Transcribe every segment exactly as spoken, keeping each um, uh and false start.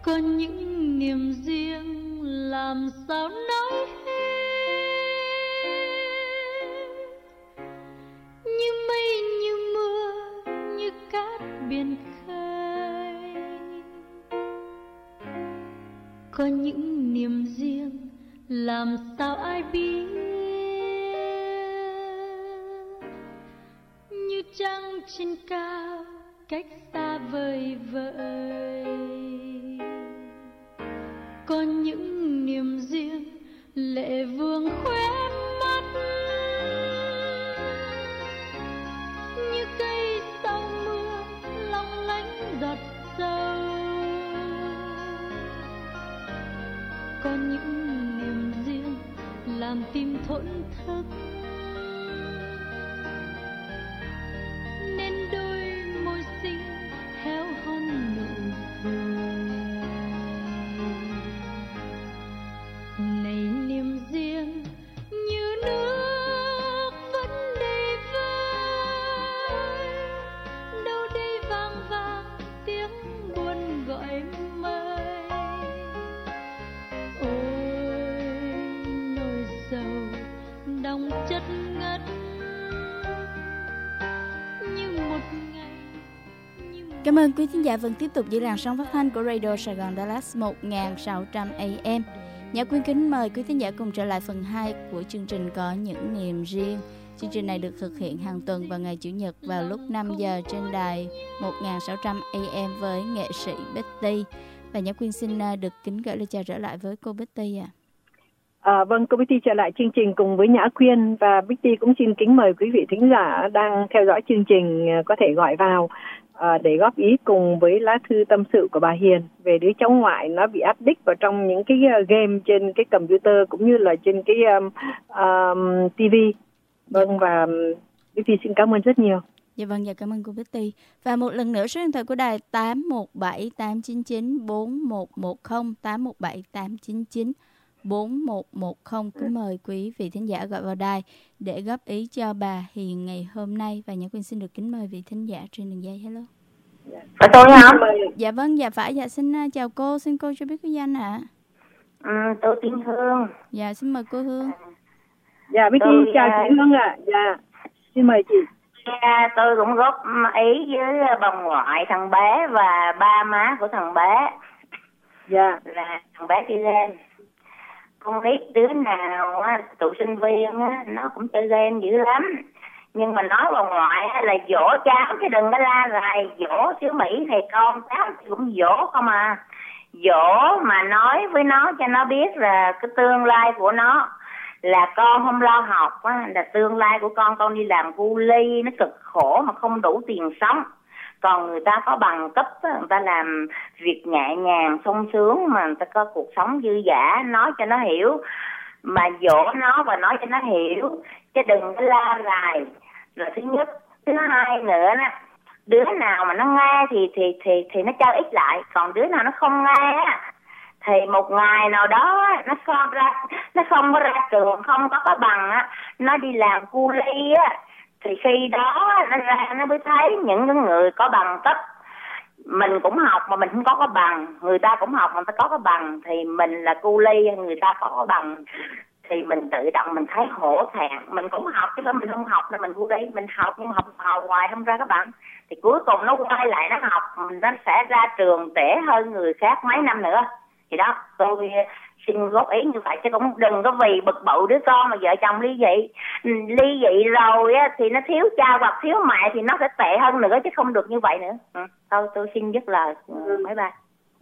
có những niềm riêng làm sao nói như mây như mưa như cát biển khơi. Có những niềm riêng làm sao ai biết, như trăng trên cao cách xa vời vợi. Có những niềm riêng lệ vương khóe mắt, như cây sau mưa long lánh giọt sâu. Có những niềm riêng làm tim thổn thức, nên đôi môi xinh héo hon nụ cười. Này niềm riêng như nước vẫn đầy vơi, đâu đây vang vang tiếng buồn gọi mời. Ôi nỗi sầu đong chất ngất như một ngày, như một... Cảm ơn quý thính giả vẫn tiếp tục giữ làn sóng phát thanh của Radio Sài Gòn Dallas một nghìn sáu trăm A M. Nhã Quyên kính mời quý thính giả cùng trở lại phần hai của chương trình Có Những Niềm Riêng. Chương trình này được thực hiện hàng tuần vào ngày Chủ nhật vào lúc năm giờ trên đài một nghìn sáu trăm A M với nghệ sĩ Betty. Và Nhã Quyên xin được kính gửi lời chào trở lại với cô Betty ạ. À. À, vâng, cô Betty trở lại chương trình cùng với Nhã Quyên, và Betty cũng xin kính mời quý vị thính giả đang theo dõi chương trình có thể gọi vào à, để góp ý cùng với lá thư tâm sự của bà Hiền về đứa cháu ngoại nó bị addict vào trong những cái game trên cái computer cũng như là trên cái um, um, ti vi. Vâng, và Betty xin cảm ơn rất nhiều. Dạ vâng, dạ cảm ơn cô Betty. Và một lần nữa số điện thoại của đài tám một bảy tám chín chín bốn một một không, tám một bảy tám chín chín bốn một một không. Kính mời quý vị thính giả gọi vào đài để góp ý cho bà Hiền ngày hôm nay. Và Nhã Quyên xin được kính mời vị thính giả trên đường dây. Hello. Phải tôi hả? Dạ vâng, dạ phải. Dạ xin chào cô, xin cô cho biết cái danh ạ. À. Ừ, tôi tên Hương. Dạ xin mời cô Hương. Dạ Betty tôi, chào chị Hương ạ. À. Dạ xin mời chị. Dạ, tôi cũng góp ý với bà ngoại thằng bé và ba má của thằng bé. Dạ. Là thằng bé đi lên. Con biết đứa nào á, tụi sinh viên á, nó cũng chơi game dữ lắm. Nhưng mà nói bà ngoại á, là dỗ cháu chứ đừng có la rài. Dỗ xứ Mỹ này con cháu cũng dỗ không à. Dỗ mà nói với nó cho nó biết là cái tương lai của nó là con không lo học á, là tương lai của con con đi làm cu ly, nó cực khổ mà không đủ tiền sống. Còn người ta có bằng cấp á, người ta làm việc nhẹ nhàng sung sướng mà người ta có cuộc sống dư dả, nói cho nó hiểu mà dỗ nó và nói cho nó hiểu chứ đừng có la rài. Là thứ nhất. Thứ hai nữa đó, đứa nào mà nó nghe thì thì thì thì nó cho ít lại, còn đứa nào nó không nghe á thì một ngày nào đó nó không ra nó không có ra trường, không có có bằng á, nó đi làm cu ly á, thì khi đó nó ra nó mới thấy những cái người có bằng cấp. Mình cũng học mà mình không có có bằng, người ta cũng học mà người ta có có bằng, thì mình là cu ly, người ta có có bằng thì mình tự động mình thấy hổ thẹn. Mình cũng học chứ không mình không học nên mình cu ly, mình học nhưng học học hoài không ra các bạn, thì cuối cùng nó quay lại nó học, nó sẽ ra trường trễ hơn người khác mấy năm nữa. Thì đó, tôi xin góp ý như vậy, chứ cũng đừng có vì bực bội đứa con mà vợ chồng ly dị. Ly dị rồi á thì nó thiếu cha hoặc thiếu mẹ thì nó sẽ tệ hơn nữa, chứ không được như vậy nữa. Ừ. Thôi tôi xin dứt lời. Bye bye.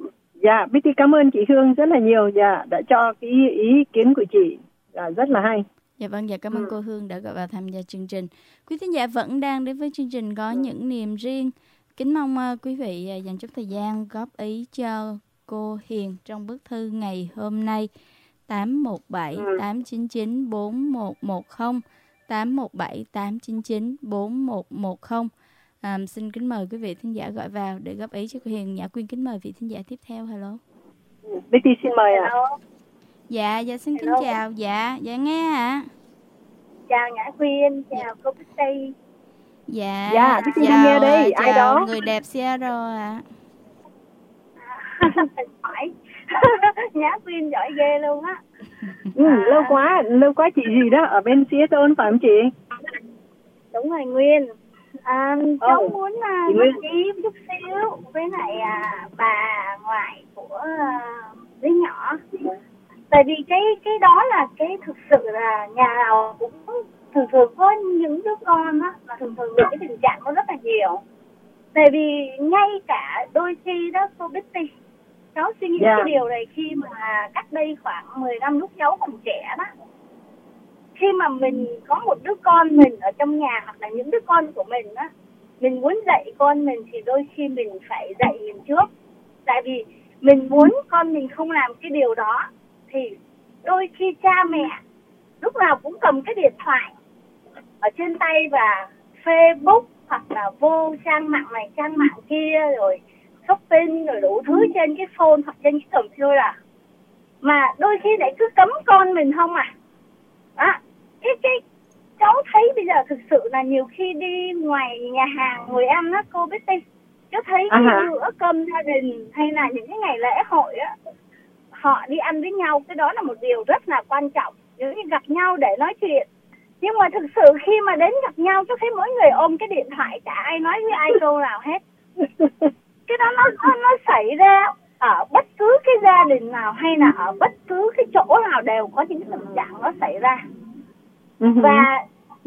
Dạ, Betty cảm ơn chị Hương rất là nhiều, dạ, đã cho cái ý, ý kiến của chị là rất là hay. Dạ vâng, dạ cảm ơn ừ. cô Hương đã gọi vào tham gia chương trình. Quý thính giả vẫn đang đến với chương trình Có Những Niềm Riêng. Kính mong uh, quý vị uh, dành chút thời gian góp ý cho cô Hiền trong bức thư ngày hôm nay. Tám một bảy tám chín chín bốn một một không, tám một bảy tám chín chín bốn một một không. À, xin kính mời quý vị thính giả gọi vào để góp ý cho cô Hiền. Nhã Quyên kính mời vị thính giả tiếp theo. Hello. Betty xin mời ạ. À. Dạ, dạ xin kính Hello. chào. Dạ, dạ nghe ạ. À. Chào Nhã Quyên, chào dạ. cô Betty. Dạ, dạ Betty chào, nghe đây, ai đó? Người đẹp Seattle ạ. À. mình hỏi. Nhã Quyên giỏi ghê luôn á. Ừ, à. lâu quá lâu quá chị gì đó ở bên Seattle phải không chị? Đúng rồi Nguyên. À, cháu oh, muốn uh, nói ý chút xíu với lại uh, bà ngoại của uh, đứa nhỏ. Tại vì cái cái đó là cái thực sự là nhà nào cũng thường thường có những đứa con á, mà thường thường cái tình trạng nó rất là nhiều. Tại vì ngay cả đôi khi đó cô Betty, cháu suy nghĩ yeah. cái điều này khi mà cách đây khoảng mười năm lúc cháu còn trẻ đó. Khi mà mình có một đứa con mình ở trong nhà hoặc là những đứa con của mình á, mình muốn dạy con mình thì đôi khi mình phải dạy mình trước. Tại vì mình muốn con mình không làm cái điều đó thì đôi khi cha mẹ lúc nào cũng cầm cái điện thoại ở trên tay và Facebook hoặc là vô trang mạng này trang mạng kia rồi shopping rồi đủ thứ trên cái phone hoặc trên cái computer à. Mà đôi khi lại cứ cấm con mình không à. À, cái cái cháu thấy bây giờ thực sự là nhiều khi đi ngoài nhà hàng ngồi ăn á cô biết đi, cháu thấy cái uh-huh. bữa cơm gia đình hay là những cái ngày lễ hội á, họ đi ăn với nhau, cái đó là một điều rất là quan trọng, nếu như gặp nhau để nói chuyện. Nhưng mà thực sự khi mà đến gặp nhau cháu thấy mỗi người ôm cái điện thoại, chả ai nói với ai câu nào hết. Cái đó nó, nó, nó xảy ra ở bất cứ cái gia đình nào hay là ở bất cứ cái chỗ nào đều có những tình trạng nó xảy ra. Uh-huh. Và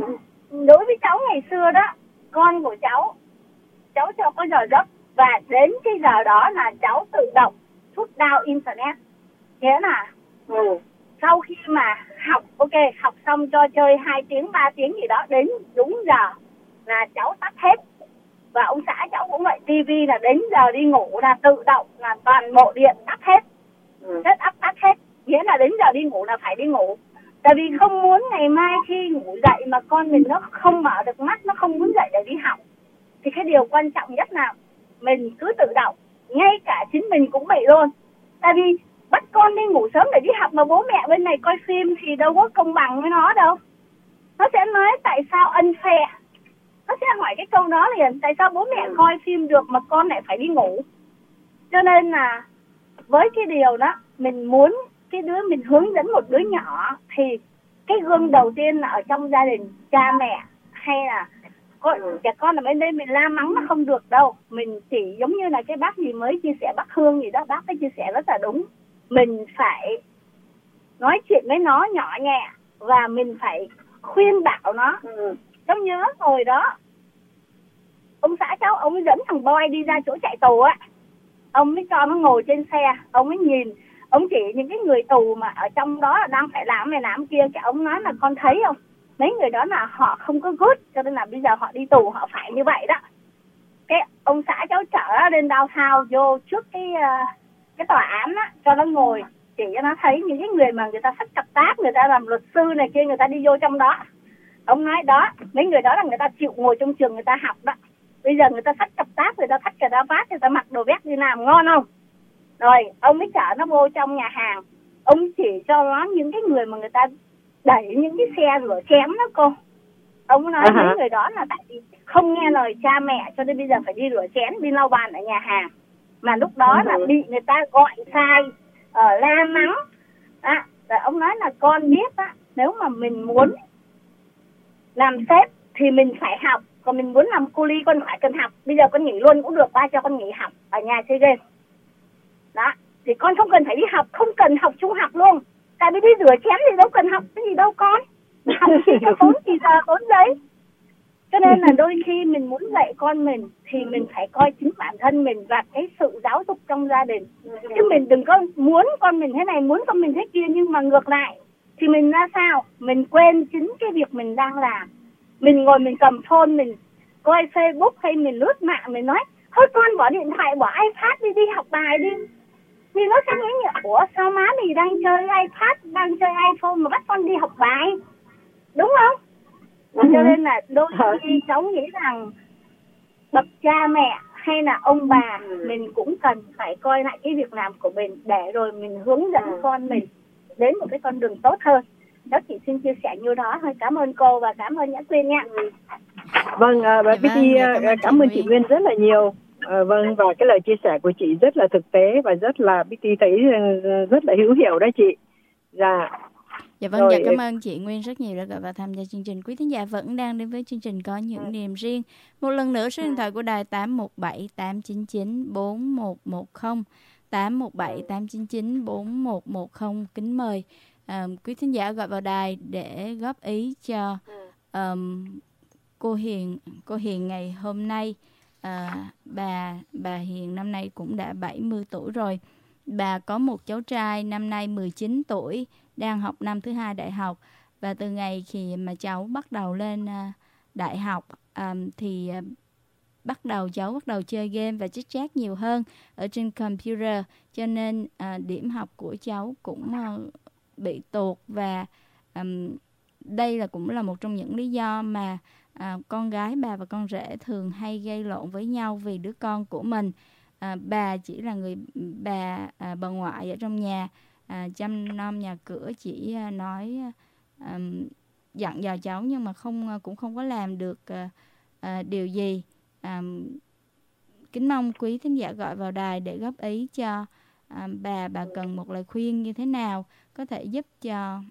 đối với cháu ngày xưa đó, con của cháu, cháu cho có giờ giấc và đến cái giờ đó là cháu tự động rút down internet. Nghĩa là ừ. sau khi mà học, ok, học xong cho chơi hai tiếng, ba tiếng gì đó, đến đúng giờ là cháu tắt hết. Và ông xã cháu cũng vậy, tivi là đến giờ đi ngủ là tự động là toàn bộ điện tắt hết. Ừ. Hết ắp tắt hết. Nghĩa là đến giờ đi ngủ là phải đi ngủ. Tại vì không muốn ngày mai khi ngủ dậy mà con mình nó không mở được mắt, nó không muốn dậy để đi học. Thì cái điều quan trọng nhất là mình cứ tự động. Ngay cả chính mình cũng vậy luôn. Tại vì bắt con đi ngủ sớm để đi học mà bố mẹ bên này coi phim thì đâu có công bằng với nó đâu. Nó sẽ nói tại sao unfair. Nó sẽ hỏi cái câu đó liền, tại sao bố mẹ coi phim được mà con lại phải đi ngủ. Cho nên là với cái điều đó, mình muốn cái đứa mình hướng dẫn một đứa nhỏ thì cái gương đầu tiên là ở trong gia đình, cha mẹ hay là con, trẻ con ở bên đây mình la mắng nó không được đâu. Mình chỉ giống như là cái bác gì mới chia sẻ, bác Hương gì đó, bác ấy chia sẻ rất là đúng. Mình phải nói chuyện với nó nhỏ nhẹ và mình phải khuyên bảo nó. Ừ. Cháu nhớ hồi đó ông xã cháu, ông ấy dẫn thằng Boy đi ra chỗ chạy tù á, ông mới cho nó ngồi trên xe, ông mới nhìn, ông chỉ những cái người tù mà ở trong đó đang phải làm này làm kia, cái ông nói là con thấy không, mấy người đó là họ không có good, cho nên là bây giờ họ đi tù họ phải như vậy đó. Cái ông xã cháu chở lên downtown vô trước cái cái tòa án á, cho nó ngồi chỉ cho nó thấy những cái người mà người ta sách cặp tác, người ta làm luật sư này kia, người ta đi vô trong đó. Ông nói đó, mấy người đó là người ta chịu ngồi trong trường người ta học đó. Bây giờ người ta sách cặp tác, người ta thắt cà ra vát, người ta mặc đồ vest đi làm ngon không? Rồi, ông mới chở nó vô trong nhà hàng. Ông chỉ cho nó những cái người mà người ta đẩy những cái xe rửa chén đó cô. Ông nói uh-huh. những người đó là tại vì không nghe lời cha mẹ cho nên bây giờ phải đi rửa chén, đi lau bàn ở nhà hàng. Mà lúc đó uh-huh. là bị người ta gọi sai, ở la mắng. À, rồi ông nói là con biết á, nếu mà mình muốn làm sếp thì mình phải học. Còn mình muốn làm cô ly con phải cần học. Bây giờ con nghỉ luôn cũng được, ba cho con nghỉ học ở nhà chơi game. Đó, thì con không cần phải đi học, không cần học trung học luôn. Tại vì đi rửa chén thì đâu cần học cái gì đâu con. Học chỉ cho tốn chỉ giờ tốn giấy. Cho nên là đôi khi mình muốn dạy con mình thì mình phải coi chính bản thân mình và cái sự giáo dục trong gia đình. Chứ mình đừng có muốn con mình thế này, muốn con mình thế kia, nhưng mà ngược lại thì mình ra sao? Mình quên chính cái việc mình đang làm. Mình ngồi mình cầm phone, mình coi Facebook hay mình lướt mạng, mình nói thôi con bỏ điện thoại, bỏ iPad đi, đi học bài đi. Thì nó sẽ nghĩ nhỉ, ủa sao má mình đang chơi iPad, đang chơi iPhone mà bắt con đi học bài, đúng không? Ừ. Cho nên là đôi khi cháu nghĩ rằng bậc cha mẹ hay là ông bà ừ. mình cũng cần phải coi lại cái việc làm của mình để rồi mình hướng dẫn ừ. con mình đến một cái con đường tốt hơn. Cháu chỉ xin chia sẻ như đó thôi. Cảm ơn cô và cảm ơn Nhã Quyên nha. Vâng, uh, bà Betty, uh, cảm ơn chị Quyên rất là nhiều. À, vâng, và cái lời chia sẻ của chị rất là thực tế và rất là Bích Ti thấy rất là hữu hiệu đó chị. Dạ. Dạ vâng, rồi, dạ cảm ơn chị Nguyên rất nhiều đã gọi vào tham gia chương trình. Quý thính giả vẫn đang đến với chương trình Có Những à. Niềm Riêng. Một lần nữa số điện thoại của đài tám một bảy tám chín chín bốn một một không, tám một bảy tám chín chín bốn một một không. Kính mời à, quý thính giả gọi vào đài để góp ý cho um, cô Hiền. Cô Hiền ngày hôm nay, à, bà bà Hiền năm nay cũng đã bảy mươi tuổi rồi. Bà có một cháu trai năm nay mười chín tuổi, đang học năm thứ hai đại học. Và từ ngày khi mà cháu bắt đầu lên uh, đại học um, thì uh, bắt đầu cháu bắt đầu chơi game và chit chat nhiều hơn ở trên computer, cho nên uh, điểm học của cháu cũng uh, bị tụt. Và um, đây là cũng là một trong những lý do mà uh, con gái bà và con rể thường hay gây lộn với nhau vì đứa con của mình. À, bà chỉ là người bà à, bà ngoại ở trong nhà, à, chăm nom nhà cửa, chỉ à, nói à, dặn dò cháu nhưng mà không cũng không có làm được à, à, điều gì. À, kính mong quý thính giả gọi vào đài để góp ý cho à, bà bà cần một lời khuyên như thế nào có thể giúp cho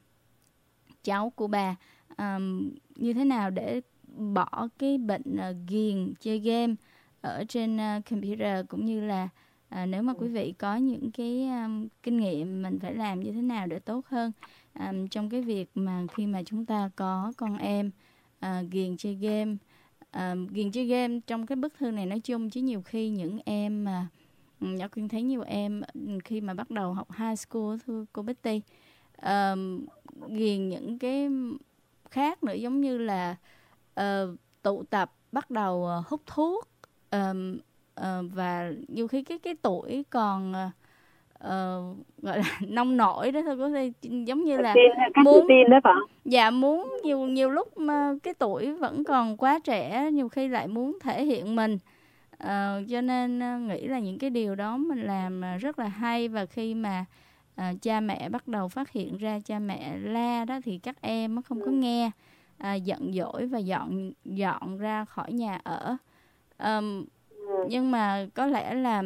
cháu của bà à, như thế nào để bỏ cái bệnh à, ghiền chơi game ở trên uh, computer, cũng như là uh, nếu mà quý vị có những cái um, kinh nghiệm mình phải làm như thế nào để tốt hơn um, trong cái việc mà khi mà chúng ta có con em uh, ghiền chơi game. Uh, ghiền chơi game trong cái bức thư này nói chung, chứ nhiều khi những em mà uh, nhỏ Quyên thấy nhiều em khi mà bắt đầu học high school, thưa cô Betty, uh, ghiền những cái khác nữa, giống như là uh, tụ tập, bắt đầu uh, hút thuốc. Um, uh, và nhiều khi cái cái tuổi còn uh, gọi là nông nổi đó thôi, có thể giống như là muốn tin đó phải không? Dạ, muốn nhiều nhiều lúc mà cái tuổi vẫn còn quá trẻ, nhiều khi lại muốn thể hiện mình, uh, cho nên uh, nghĩ là những cái điều đó mình làm uh, rất là hay. Và khi mà uh, cha mẹ bắt đầu phát hiện ra, cha mẹ la đó, thì các em không có nghe, uh, giận dỗi và dọn dọn ra khỏi nhà ở. Um, nhưng mà có lẽ là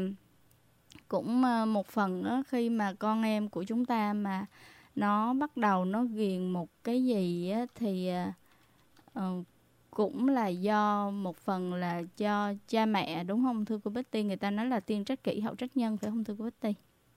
cũng uh, một phần đó, khi mà con em của chúng ta mà nó bắt đầu nó ghiền một cái gì á, thì uh, uh, cũng là do một phần là cho cha mẹ, đúng không thưa cô Betty? Người ta nói là tiên trách kỷ hậu trách nhân, phải không thưa cô Betty?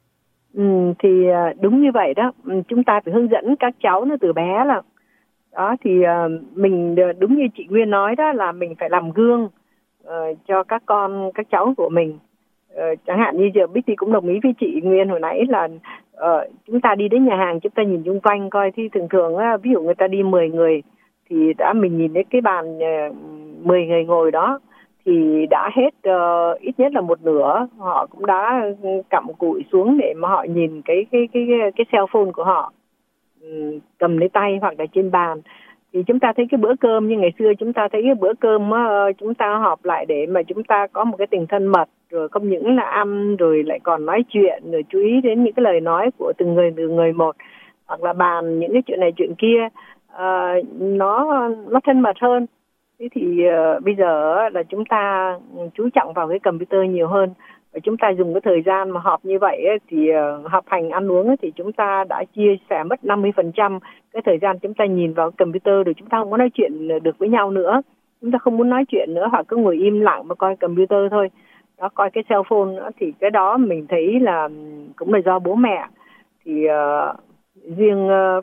Ừ, thì uh, đúng như vậy đó. Chúng ta phải hướng dẫn các cháu nó từ bé là đó, thì uh, mình đúng như chị Nguyên nói đó, là mình phải làm gương Uh, cho các con, các cháu của mình. Uh, chẳng hạn như giờ Bích Ti cũng đồng ý với chị Nguyên hồi nãy là uh, chúng ta đi đến nhà hàng, chúng ta nhìn xung quanh coi, thì thường thường uh, ví dụ người ta đi mười người thì đã mình nhìn đến cái bàn uh, mười người ngồi đó thì đã hết uh, ít nhất là một nửa họ cũng đã cặm cụi xuống để mà họ nhìn cái cái cái cái, cái cell phone của họ um, cầm lấy tay hoặc là trên bàn. Thì chúng ta thấy cái bữa cơm như ngày xưa, chúng ta thấy cái bữa cơm á, chúng ta họp lại để mà chúng ta có một cái tình thân mật, rồi không những là ăn rồi lại còn nói chuyện, rồi chú ý đến những cái lời nói của từng người từng người một, hoặc là bàn những cái chuyện này chuyện kia, à, nó nó thân mật hơn. Thế thì uh, bây giờ là chúng ta chú trọng vào cái computer nhiều hơn. Và chúng ta dùng cái thời gian mà họp như vậy ấy, thì uh, họp hành ăn uống ấy, thì chúng ta đã chia sẻ mất năm mươi phần trăm cái thời gian chúng ta nhìn vào computer, rồi chúng ta không có nói chuyện được với nhau nữa. Chúng ta không muốn nói chuyện nữa, hoặc cứ ngồi im lặng mà coi computer thôi. Đó, coi cái cell phone nữa, thì cái đó mình thấy là cũng là do bố mẹ. Thì uh, riêng uh,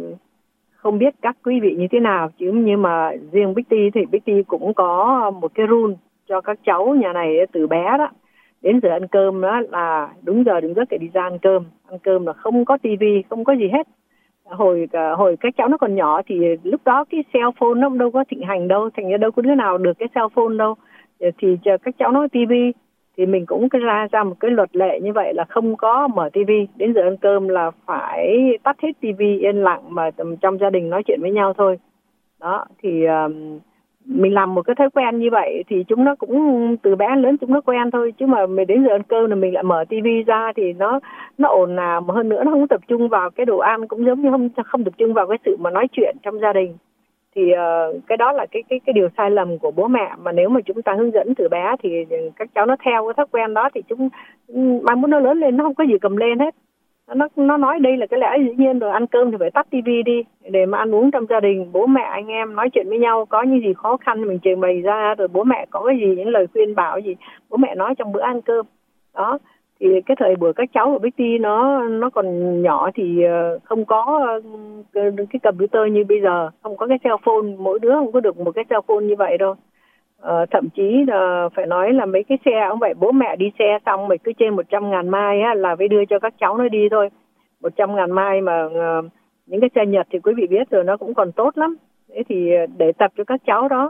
không biết các quý vị như thế nào, chứ nhưng mà riêng Bích Ti thì Bích Ti cũng có một cái rule cho các cháu nhà này từ bé đó. Đến giờ ăn cơm đó là đúng giờ đúng giấc để đi ra ăn cơm. Ăn cơm là không có tivi, không có gì hết. Hồi hồi các cháu nó còn nhỏ thì lúc đó cái cell phone nó đâu có thịnh hành đâu, thành ra đâu có đứa nào được cái cell phone đâu. Thì chờ các cháu nói tivi thì mình cũng ra ra một cái luật lệ như vậy là không có mở tivi. Đến giờ ăn cơm là phải tắt hết tivi, yên lặng mà trong gia đình nói chuyện với nhau thôi. Đó, thì uh, mình làm một cái thói quen như vậy thì chúng nó cũng từ bé lớn chúng nó quen thôi. Chứ mà mình đến giờ ăn cơm là mình lại mở tivi ra thì nó nó ồn ào, mà hơn nữa nó không tập trung vào cái đồ ăn, cũng giống như không không tập trung vào cái sự mà nói chuyện trong gia đình. thì uh, cái đó là cái cái cái điều sai lầm của bố mẹ. Mà nếu mà chúng ta hướng dẫn từ bé thì các cháu nó theo cái thói quen đó thì chúng mai muốn nó lớn lên nó không có gì cầm lên hết. Nó nó nói đây là cái lẽ dĩ nhiên rồi, ăn cơm thì phải tắt tivi đi để mà ăn uống trong gia đình, bố mẹ anh em nói chuyện với nhau, có những gì khó khăn thì mình trình bày ra, rồi bố mẹ có cái gì, những lời khuyên bảo gì bố mẹ nói trong bữa ăn cơm đó. Thì cái thời buổi các cháu ở Bích Ti nó nó còn nhỏ thì không có cái computer như bây giờ, không có cái cell phone, mỗi đứa không có được một cái cell phone như vậy đâu. Ờ, thậm chí là phải nói là mấy cái xe cũng vậy, bố mẹ đi xe xong mà cứ trên một trăm ngàn mai á, là phải đưa cho các cháu nó đi thôi. Một trăm ngàn mai mà uh, những cái xe Nhật thì quý vị biết rồi, nó cũng còn tốt lắm. Thế thì để tập cho các cháu đó,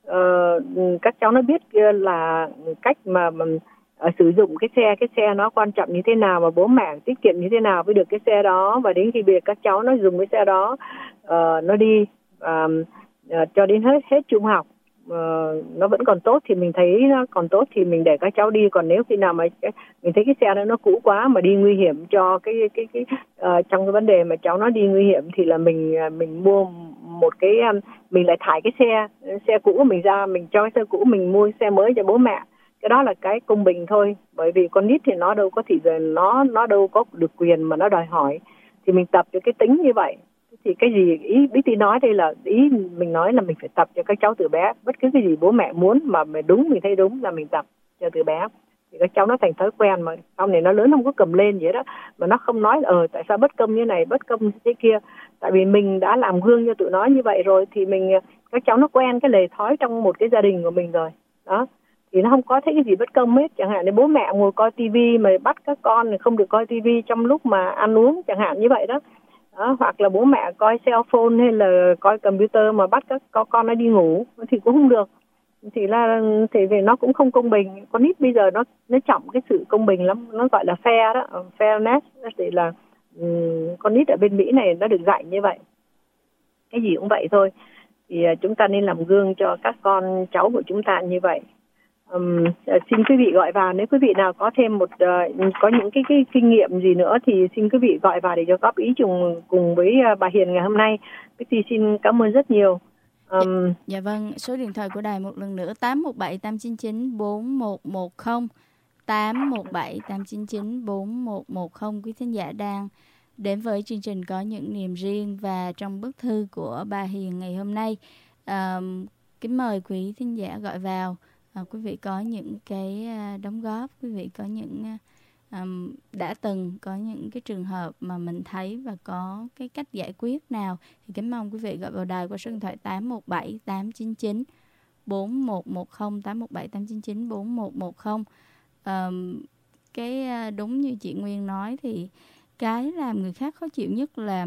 uh, các cháu nó biết là cách mà, mà uh, sử dụng cái xe, cái xe nó quan trọng như thế nào, mà bố mẹ tiết kiệm như thế nào với được cái xe đó. Và đến khi bây giờ các cháu nó dùng cái xe đó, uh, nó đi uh, uh, cho đến hết hết trung học, Uh, nó vẫn còn tốt thì mình thấy nó còn tốt thì mình để các cháu đi. Còn nếu khi nào mà mình thấy cái xe đó nó cũ quá mà đi nguy hiểm cho cái cái cái uh, trong cái vấn đề mà cháu nó đi nguy hiểm thì là mình mình mua một cái um, mình lại thải cái xe xe cũ của mình ra, mình cho cái xe cũ mình mua xe mới cho bố mẹ. Cái đó là cái công bình thôi, bởi vì con nít thì nó đâu có thì nó nó đâu có được quyền mà nó đòi hỏi, thì mình tập cho cái tính như vậy. Thì cái gì ý Bích Ti nói đây là ý mình nói là mình phải tập cho các cháu từ bé, bất cứ cái gì bố mẹ muốn mà mình đúng, mình thấy đúng là mình tập cho từ bé thì các cháu nó thành thói quen, mà sau này nó lớn không có cầm lên vậy đó, mà nó không nói ờ tại sao bất công như này, bất công như thế kia. Tại vì mình đã làm gương cho tụi nó như vậy rồi thì mình các cháu nó quen cái lề thói trong một cái gia đình của mình rồi đó, thì nó không có thấy cái gì bất công hết. Chẳng hạn như bố mẹ ngồi coi tivi mà bắt các con không được coi tivi trong lúc mà ăn uống chẳng hạn như vậy đó. Đó, hoặc là bố mẹ coi cell phone hay là coi computer mà bắt các con nó đi ngủ thì cũng không được, thì là thì vì nó cũng không công bình. Con nít bây giờ nó nó trọng cái sự công bình lắm, nó gọi là fair đó, fairness, thì là um, con nít ở bên Mỹ này nó được dạy như vậy, cái gì cũng vậy thôi. Thì uh, chúng ta nên làm gương cho các con cháu của chúng ta như vậy. Um, xin quý vị gọi vào, nếu quý vị nào có thêm một uh, có những cái, cái kinh nghiệm gì nữa thì xin quý vị gọi vào để cho góp ý chung cùng với uh, bà Hiền ngày hôm nay. Bích Ti xin cảm ơn rất nhiều. Um, dạ, dạ vâng, số điện thoại của đài một lần nữa tám một bảy tám chín chín bốn một một không, tám một bảy tám chín chín bốn một một không. Quý thính giả đang đến với chương trình Có Những Niềm Riêng, và trong bức thư của bà Hiền ngày hôm nay, um, kính mời quý thính giả gọi vào. À, quý vị có những cái đóng góp, quý vị có những um, đã từng có những cái trường hợp mà mình thấy và có cái cách giải quyết nào thì kính mong quý vị gọi vào đài qua số điện thoại tám một bảy tám chín chín bốn một một không, tám một bảy tám chín chín bốn một một không. Um, cái đúng như chị Nguyên nói thì cái làm người khác khó chịu nhất là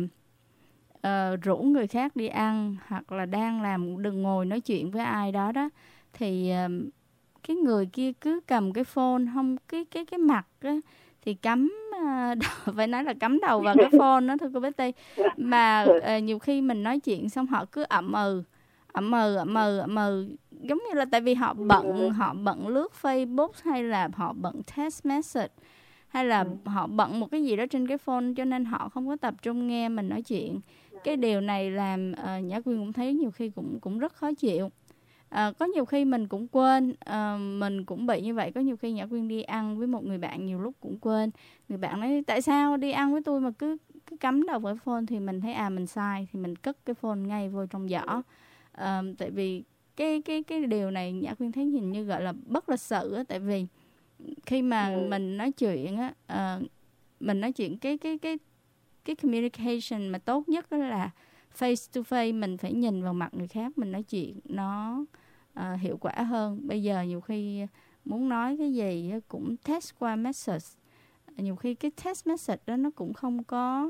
uh, rủ người khác đi ăn, hoặc là đang làm đừng ngồi nói chuyện với ai đó đó, thì uh, cái người kia cứ cầm cái phone, không cái cái cái mặt á, thì cắm uh, phải nói là cắm đầu vào cái phone đó thưa cô Betty. Mà uh, nhiều khi mình nói chuyện xong họ cứ ậm ừ ậm ừ ậm ừ ậm ừ giống như là tại vì họ bận họ bận lướt Facebook, hay là họ bận text message, hay là họ bận một cái gì đó trên cái phone, cho nên họ không có tập trung nghe mình nói chuyện. Cái điều này làm uh, Nhã Quyên cũng thấy nhiều khi cũng cũng rất khó chịu. À, có nhiều khi mình cũng quên, à, mình cũng bị như vậy. Có nhiều khi Nhã Quyên đi ăn với một người bạn, nhiều lúc cũng quên. Người bạn nói tại sao đi ăn với tôi mà cứ, cứ cắm đầu với phone, thì mình thấy à mình sai, thì mình cất cái phone ngay vô trong giỏ. À, tại vì cái, cái, cái điều này Nhã Quyên thấy hình như gọi là bất lịch sự á. Tại vì khi mà ừ. mình nói chuyện á, à, mình nói chuyện cái, cái, cái, cái communication mà tốt nhất đó là face to face, mình phải nhìn vào mặt người khác, mình nói chuyện nó uh, hiệu quả hơn. Bây giờ nhiều khi muốn nói cái gì cũng text qua message, nhiều khi cái text message đó nó cũng không có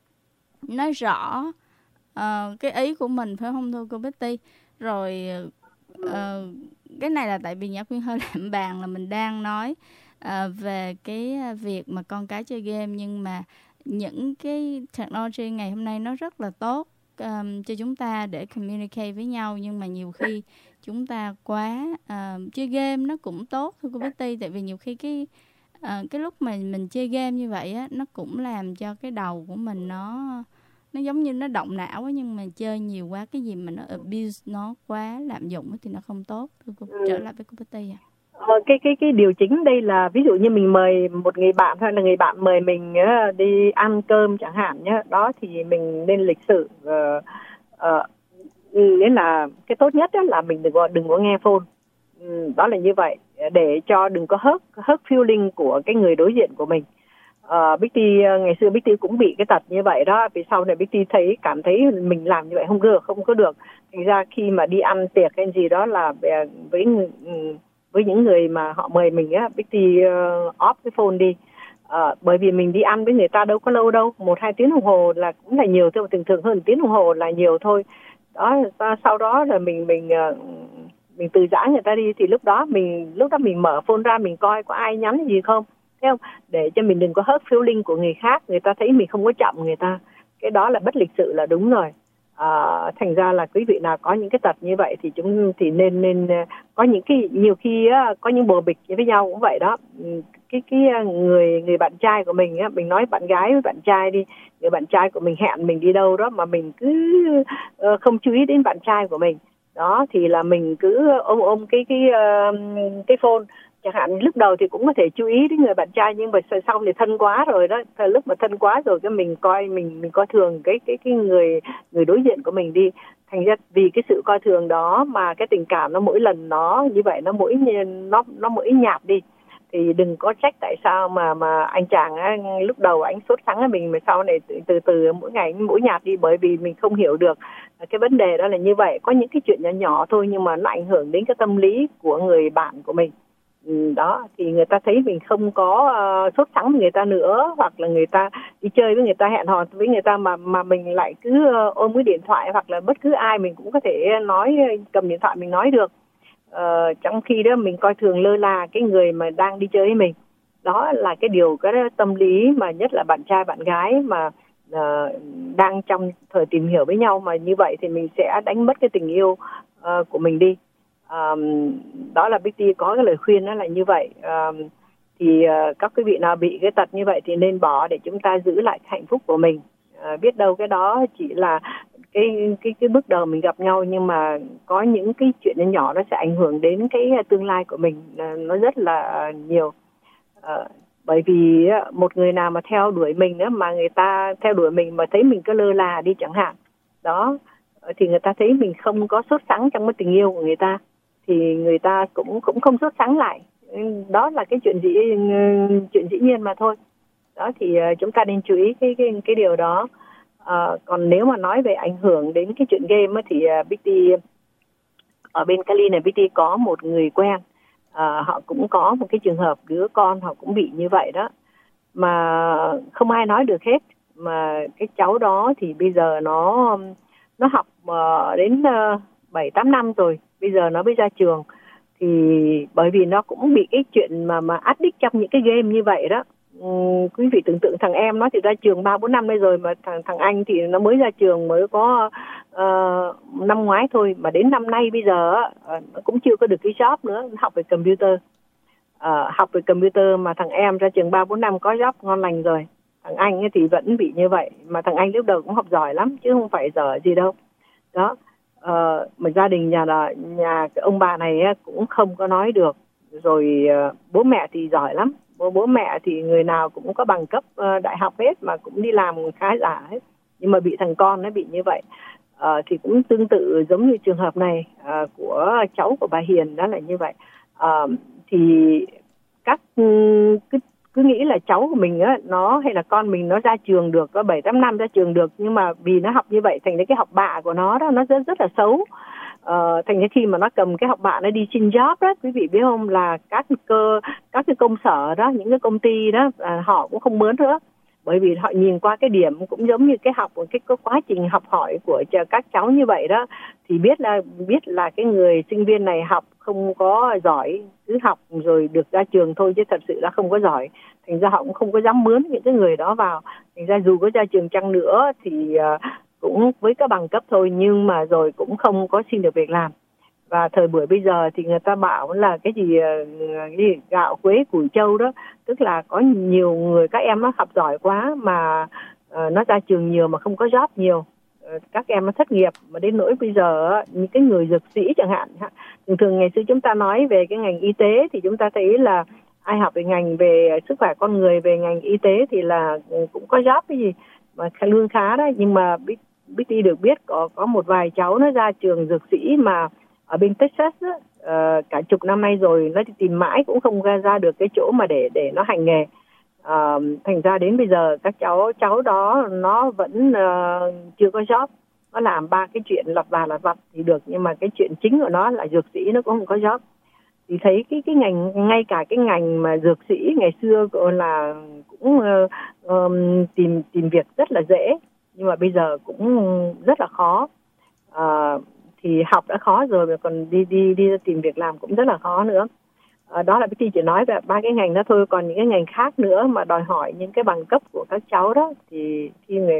nói rõ uh, cái ý của mình, phải không thưa cô Betty? Rồi uh, cái này là tại vì Nhã Quyên hơi lạm bàn là mình đang nói uh, về cái việc mà con cái chơi game, nhưng mà những cái technology ngày hôm nay nó rất là tốt Um, cho chúng ta để communicate với nhau, nhưng mà nhiều khi chúng ta quá uh, chơi game nó cũng tốt thưa cô Betty, tại vì nhiều khi cái uh, cái lúc mà mình chơi game như vậy á, nó cũng làm cho cái đầu của mình nó nó giống như nó động não á, nhưng mà chơi nhiều quá cái gì mà nó abuse nó quá lạm dụng thì nó không tốt. Thưa cô, Ừ. trở lại với cô Betty ạ. Ờ, cái cái cái điều chính đây là ví dụ như mình mời một người bạn hay là người bạn mời mình uh, đi ăn cơm chẳng hạn nhé, đó thì mình nên lịch sự. Uh, uh, nghĩa là cái tốt nhất là mình đừng có đừng có nghe phone. Ừ, đó là như vậy để cho đừng có hurt hurt feeling của cái người đối diện của mình. Uh, Bích Ti ngày xưa Bích Ti cũng bị cái tật như vậy đó, vì sau này Bích Ti thấy cảm thấy mình làm như vậy không được, không có được. Thành ra khi mà đi ăn tiệc hay gì đó là với với những người mà họ mời mình á, Bích Ti uh, off cái phone đi. Uh, bởi vì mình đi ăn với người ta đâu có lâu đâu, một hai tiếng đồng hồ là cũng là nhiều thôi, thường thường hơn tiếng đồng hồ là nhiều thôi. Đó, sau đó là mình mình uh, mình từ giã người ta đi thì lúc đó mình lúc đó mình mở phone ra mình coi có ai nhắn gì không, thấy không? Để cho mình đừng có hurt feeling của người khác, người ta thấy mình không có trọng người ta, cái đó là bất lịch sự là đúng rồi. À, thành ra là quý vị nào có những cái tật như vậy thì chúng thì nên nên có những cái nhiều khi á, có những bồ bịch với nhau cũng vậy đó. Cái cái người người bạn trai của mình á, mình nói bạn gái với bạn trai đi, người bạn trai của mình hẹn mình đi đâu đó mà mình cứ uh, không chú ý đến bạn trai của mình, đó thì là mình cứ ôm ôm cái cái uh, cái phone. Chẳng hạn lúc đầu thì cũng có thể chú ý đến người bạn trai, nhưng mà sau thì thân quá rồi đó, thời lúc mà thân quá rồi cái mình coi mình mình coi thường cái cái cái người người đối diện của mình đi. Thành ra vì cái sự coi thường đó mà cái tình cảm nó mỗi lần nó như vậy nó mỗi nó nó mỗi nhạt đi. Thì đừng có trách tại sao mà mà anh chàng á, lúc đầu anh sốt sắng với mình mà sau này từ từ, từ mỗi ngày mỗi nhạt đi, bởi vì mình không hiểu được cái vấn đề đó là như vậy. Có những cái chuyện nhỏ nhỏ thôi nhưng mà nó ảnh hưởng đến cái tâm lý của người bạn của mình. Đó thì người ta thấy mình không có uh, sốt sắng với người ta nữa, hoặc là người ta đi chơi với người ta, hẹn hò với người ta mà mà mình lại cứ uh, ôm cái điện thoại, hoặc là bất cứ ai mình cũng có thể nói, cầm điện thoại mình nói được, uh, trong khi đó mình coi thường lơ là cái người mà đang đi chơi với mình. Đó là cái điều, cái tâm lý mà nhất là bạn trai bạn gái mà uh, đang trong thời tìm hiểu với nhau mà như vậy thì mình sẽ đánh mất cái tình yêu uh, của mình đi. Um, đó là Bích Ti có cái lời khuyên đó là như vậy. Um, thì uh, các quý vị nào bị cái tật như vậy thì nên bỏ để chúng ta giữ lại hạnh phúc của mình. Uh, biết đâu cái đó chỉ là cái cái cái bước đầu mình gặp nhau, nhưng mà có những cái chuyện nhỏ nó sẽ ảnh hưởng đến cái tương lai của mình, uh, nó rất là nhiều. Uh, bởi vì uh, một người nào mà theo đuổi mình đó, mà người ta theo đuổi mình mà thấy mình cứ lơ là đi chẳng hạn, đó thì người ta thấy mình không có sốt sắng trong cái tình yêu của người ta, thì người ta cũng cũng không sốt sắng lại. Đó là cái chuyện dĩ chuyện dĩ nhiên mà thôi. Đó thì uh, chúng ta nên chú ý cái cái cái điều đó. Uh, còn nếu mà nói về ảnh hưởng đến cái chuyện game thì uh, Bích Ti ở bên Cali này, Bích Ti có một người quen, uh, họ cũng có một cái trường hợp đứa con họ cũng bị như vậy đó, mà không ai nói được hết. Mà cái cháu đó thì bây giờ nó nó học uh, đến uh, bảy tám năm rồi, bây giờ nó mới ra trường. Thì bởi vì nó cũng bị cái chuyện mà mà addict trong những cái game như vậy đó. Uhm, quý vị tưởng tượng thằng em nó thì ra trường ba bốn năm đây rồi, mà thằng thằng anh thì nó mới ra trường mới có uh, năm ngoái thôi, mà đến năm nay bây giờ uh, nó cũng chưa có được cái job nữa, học về computer. Uh, học về computer mà thằng em ra trường ba bốn năm có job ngon lành rồi. Thằng anh ấy thì vẫn bị như vậy, mà thằng anh lúc đầu cũng học giỏi lắm chứ không phải dở gì đâu. Đó. Uh, mà gia đình nhà là nhà cái ông bà này cũng không có nói được. Rồi uh, bố mẹ thì giỏi lắm, bố bố mẹ thì người nào cũng có bằng cấp uh, đại học hết, mà cũng đi làm khá giả hết, nhưng mà bị thằng con nó bị như vậy. Uh, thì cũng tương tự giống như trường hợp này uh, của cháu của bà Hiền, đó là như vậy. Uh, thì các cứ cứ nghĩ là cháu của mình á, nó hay là con mình nó ra trường được, có bảy tám năm ra trường được, nhưng mà vì nó học như vậy thành ra cái học bạ của nó đó nó rất rất là xấu. Ờ, thành ra khi mà nó cầm cái học bạ nó đi xin job đó, quý vị biết không, là các cơ các cái công sở đó, những cái công ty đó à, họ cũng không mướn nữa, bởi vì họ nhìn qua cái điểm cũng giống như cái học cái, cái quá trình học hỏi của các cháu như vậy đó, thì biết là biết là cái người sinh viên này học không có giỏi, cứ học rồi được ra trường thôi chứ thật sự là không có giỏi. Thành ra họ cũng không có dám mướn những cái người đó vào. Thành ra dù có ra trường chăng nữa thì uh, cũng với các bằng cấp thôi, nhưng mà rồi cũng không có xin được việc làm. Và thời buổi bây giờ thì người ta bảo là cái gì, cái gì gạo quế củi trâu đó, tức là có nhiều người các em nó học giỏi quá mà uh, nó ra trường nhiều mà không có job nhiều, uh, các em nó thất nghiệp, mà đến nỗi bây giờ uh, những cái người dược sĩ chẳng hạn, thường thường ngày xưa chúng ta nói về cái ngành y tế thì chúng ta thấy là ai học về ngành về sức khỏe con người, về ngành y tế thì là cũng có job cái gì mà lương khá đấy. Nhưng mà Bích được biết có có một vài cháu nó ra trường dược sĩ mà ở bên Texas đó, uh, cả chục năm nay rồi nó tìm mãi cũng không ra ra được cái chỗ mà để để nó hành nghề. Uh, thành ra đến bây giờ các cháu cháu đó nó vẫn uh, chưa có job. Nó làm ba cái chuyện lặt vặt lặt vặt thì được, nhưng mà cái chuyện chính của nó là dược sĩ nó cũng không có job. Thì thấy cái cái ngành, ngay cả cái ngành mà dược sĩ ngày xưa là cũng uh, um, tìm tìm việc rất là dễ, nhưng mà bây giờ cũng rất là khó. Uh, thì học đã khó rồi mà còn đi đi đi tìm việc làm cũng rất là khó nữa. À, đó là Betty chỉ nói về ba cái ngành đó thôi. Còn những cái ngành khác nữa mà đòi hỏi những cái bằng cấp của các cháu đó thì khi người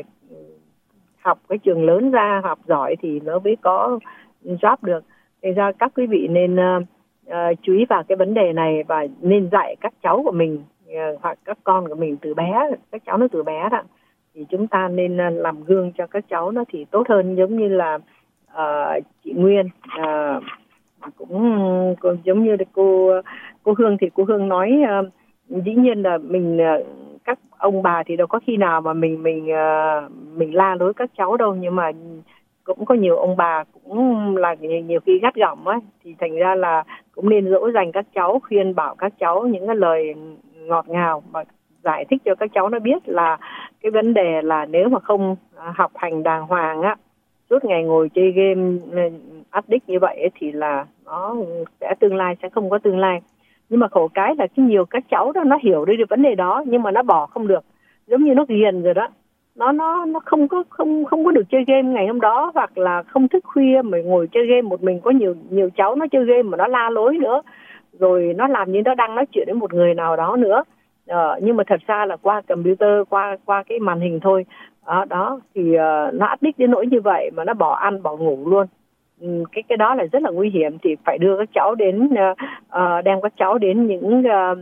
học cái trường lớn ra, học giỏi thì nó mới có job được. Thế ra các quý vị nên uh, uh, chú ý vào cái vấn đề này và nên dạy các cháu của mình uh, hoặc các con của mình từ bé, các cháu nó từ bé đó, thì chúng ta nên uh, làm gương cho các cháu nó thì tốt hơn. Giống như là uh, chị Nguyên uh, cũng, cũng giống như cô cô Hương thì cô Hương nói uh, dĩ nhiên là mình uh, các ông bà thì đâu có khi nào mà mình mình uh, mình la lối các cháu đâu, nhưng mà cũng có nhiều ông bà cũng là nhiều khi gắt gỏng ấy, thì thành ra là cũng nên dỗ dành các cháu, khuyên bảo các cháu những cái lời ngọt ngào và giải thích cho các cháu nó biết là cái vấn đề là nếu mà không học hành đàng hoàng á, suốt ngày ngồi chơi game addict như vậy ấy, thì là nó sẽ tương lai sẽ không có tương lai. Nhưng mà khổ cái là cái nhiều các cháu đó nó hiểu được vấn đề đó nhưng mà nó bỏ không được, giống như nó ghiền rồi đó, nó nó nó không có không không có được chơi game ngày hôm đó, hoặc là không thức khuya mà ngồi chơi game một mình. Có nhiều nhiều cháu nó chơi game mà nó la lối nữa, rồi nó làm như nó đang nói chuyện với một người nào đó nữa, ờ, nhưng mà thật ra là qua computer, qua qua cái màn hình thôi. Đó, đó thì uh, nó addict đến nỗi như vậy mà nó bỏ ăn bỏ ngủ luôn. Ừ, cái cái đó là rất là nguy hiểm. Thì phải đưa các cháu đến uh, uh, đem các cháu đến những uh,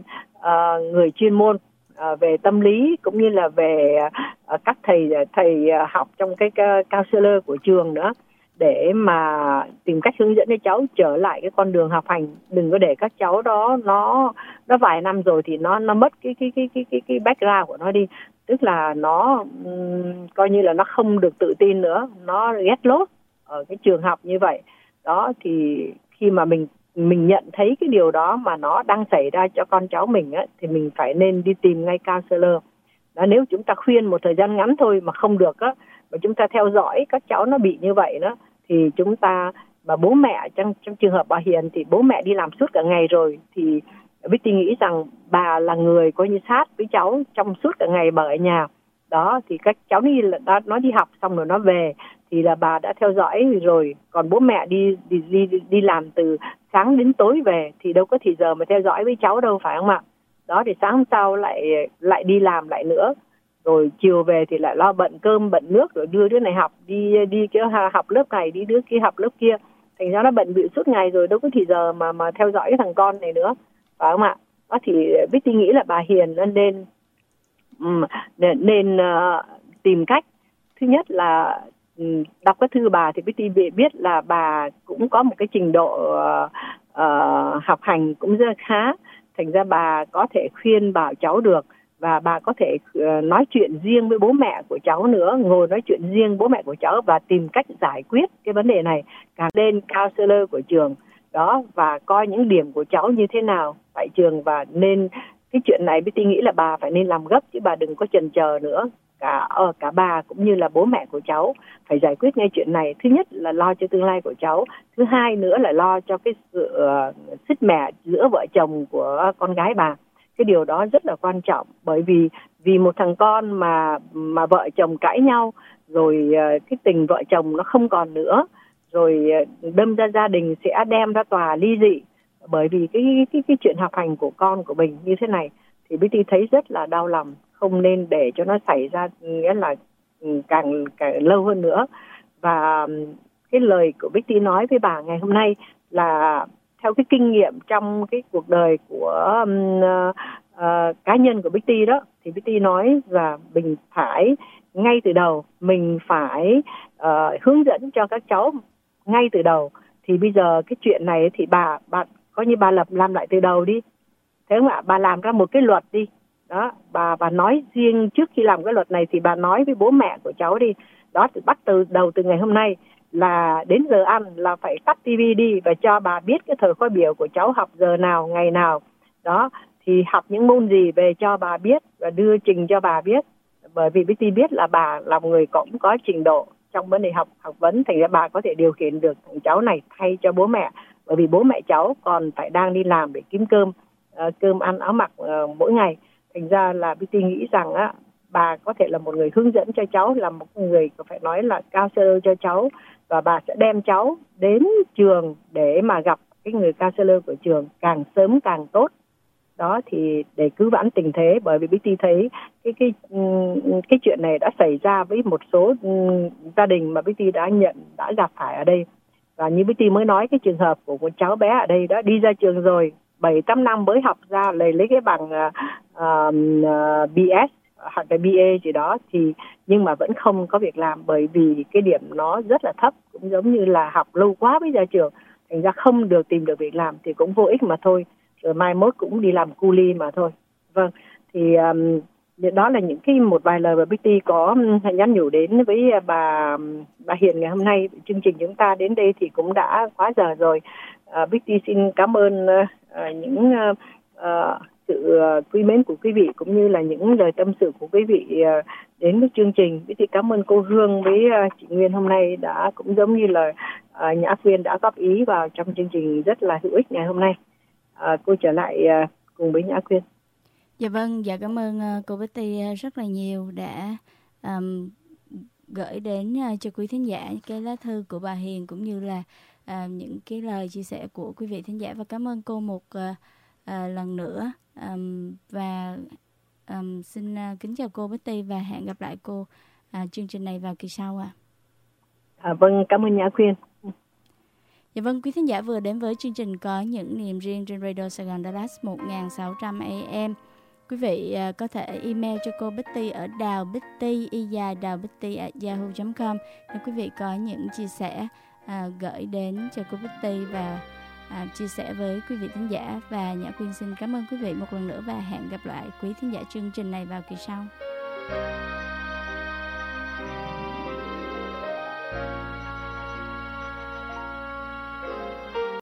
uh, người chuyên môn uh, về tâm lý, cũng như là về uh, các thầy thầy uh, học trong cái uh, counselor của trường nữa, để mà tìm cách hướng dẫn cho cháu trở lại cái con đường học hành. Đừng có để các cháu đó nó nó vài năm rồi thì nó nó mất cái cái cái cái cái cái background của nó đi, tức là nó um, coi như là nó không được tự tin nữa, nó ghét lốt ở cái trường học như vậy. Đó thì khi mà mình mình nhận thấy cái điều đó mà nó đang xảy ra cho con cháu mình á, thì mình phải nên đi tìm ngay counselor. Đó, nếu chúng ta khuyên một thời gian ngắn thôi mà không được á, mà chúng ta theo dõi các cháu nó bị như vậy đó, thì chúng ta, mà bố mẹ trong trong trường hợp bà Hiền thì bố mẹ đi làm suốt cả ngày rồi, thì Betty nghĩ rằng bà là người coi như sát với cháu trong suốt cả ngày bà ở nhà. Đó thì các cháu đi là nó đi học xong rồi nó về thì là bà đã theo dõi rồi, còn bố mẹ đi đi đi đi làm từ sáng đến tối về thì đâu có thì giờ mà theo dõi với cháu đâu, phải không ạ? Đó thì sáng hôm sau lại lại đi làm lại nữa, rồi chiều về thì lại lo bận cơm bận nước, rồi đưa đứa này học đi đi cái học lớp này, đi đứa kia học lớp kia, thành ra nó bận bịu suốt ngày rồi đâu có thì giờ mà mà theo dõi cái thằng con này nữa, phải không ạ? Đó thì Betty nghĩ là bà Hiền nên um, nên, nên uh, tìm cách. Thứ nhất là um, đọc cái thư bà thì Betty biết là bà cũng có một cái trình độ uh, uh, học hành cũng rất khá, thành ra bà có thể khuyên bảo cháu được, và bà có thể uh, nói chuyện riêng với bố mẹ của cháu nữa, ngồi nói chuyện riêng bố mẹ của cháu và tìm cách giải quyết cái vấn đề này, cả lên counselor của trường đó, và coi những điểm của cháu như thế nào tại trường. Và nên cái chuyện này Betty nghĩ là bà phải nên làm gấp, chứ bà đừng có chần chờ nữa. Cả uh, cả bà cũng như là bố mẹ của cháu phải giải quyết ngay chuyện này. Thứ nhất là lo cho tương lai của cháu, thứ hai nữa là lo cho cái sự uh, sứt mẻ giữa vợ chồng của con gái bà. Cái điều đó rất là quan trọng, bởi vì vì một thằng con mà mà vợ chồng cãi nhau rồi, uh, cái tình vợ chồng nó không còn nữa, rồi uh, đâm ra gia đình sẽ đem ra tòa ly dị bởi vì cái cái cái chuyện học hành của con của mình như thế này, thì Betty thấy rất là đau lòng. Không nên để cho nó xảy ra, nghĩa là càng càng lâu hơn nữa. Và cái lời của Betty nói với bà ngày hôm nay là theo cái kinh nghiệm trong cái cuộc đời của uh, uh, cá nhân của Bích Ti đó, thì Bích Ti nói là mình phải ngay từ đầu mình phải uh, hướng dẫn cho các cháu ngay từ đầu. Thì bây giờ cái chuyện này thì bà bà coi như bà lập làm lại từ đầu đi, thế không ạ? Bà làm ra một cái luật đi đó, bà bà nói riêng trước khi làm cái luật này thì bà nói với bố mẹ của cháu đi đó, thì bắt từ đầu từ ngày hôm nay là đến giờ ăn là phải tắt tivi đi và cho bà biết cái thời khóa biểu của cháu học giờ nào, ngày nào đó, thì học những môn gì về cho bà biết và đưa trình cho bà biết. Bởi vì Bích Ti biết là bà là một người cũng có trình độ trong vấn đề học học vấn, thành ra bà có thể điều khiển được thằng cháu này thay cho bố mẹ, bởi vì bố mẹ cháu còn phải đang đi làm để kiếm cơm uh, cơm ăn áo mặc uh, mỗi ngày. Thành ra là Bích Ti nghĩ rằng á, bà có thể là một người hướng dẫn cho cháu, là một người có phải nói là counselor cho cháu, và bà sẽ đem cháu đến trường để mà gặp cái người counselor của trường càng sớm càng tốt đó, thì để cứu vãn tình thế. Bởi vì Bích Ti thấy cái cái cái chuyện này đã xảy ra với một số gia đình mà Bích Ti đã nhận đã gặp phải ở đây. Và như Bích Ti mới nói, cái trường hợp của một cháu bé ở đây đã đi ra trường rồi bảy tám năm mới học ra lấy lấy cái bằng uh, uh, bê ét hoặc là bê a gì đó, thì nhưng mà vẫn không có việc làm, bởi vì cái điểm nó rất là thấp, cũng giống như là học lâu quá mới ra trường, thành ra không được tìm được việc làm thì cũng vô ích mà thôi, rồi mai mốt cũng đi làm cu li mà thôi. Vâng, thì um, đó là những cái một vài lời mà Bích Ti có nhắn nhủ đến với bà bà Hiền ngày hôm nay. Chương trình chúng ta đến đây thì cũng đã quá giờ rồi. Uh, Bích Ti xin cảm ơn uh, những uh, uh, sự uh, quý mến của quý vị, cũng như là những lời tâm sự của quý vị uh, đến với chương trình. Bích Ti cảm ơn cô Hương với uh, chị Nguyên hôm nay đã cũng giống như là uh, Nhã Quyên đã góp ý vào trong chương trình rất là hữu ích ngày hôm nay. Uh, cô trở lại uh, cùng với Nhã Quyên. Dạ vâng, dạ cảm ơn uh, cô Bích Ti rất là nhiều đã um, gửi đến uh, cho quý thính giả cái lá thư của bà Hiền, cũng như là uh, những cái lời chia sẻ của quý vị thính giả. Và cảm ơn cô một uh, uh, lần nữa. Um, và um, xin uh, kính chào cô Bích Ti và hẹn gặp lại cô uh, chương trình này vào kỳ sau ạ. À. À, vâng, cảm ơn Nhã Quyên. Dạ vâng, quý thính giả vừa đến với chương trình Có Những Niềm Riêng trên Radio Sài Gòn Dallas một nghìn sáu trăm A M. Quý vị uh, có thể email cho cô Bích Ti ở đào bích ti y dài đào bích ti a yahoo chấm com nếu quý vị có những chia sẻ uh, gửi đến cho cô Bích Ti và uh, chia sẻ với quý vị thính giả. Và Nhã Quyên xin cảm ơn quý vị một lần nữa và hẹn gặp lại quý thính giả chương trình này vào kỳ sau.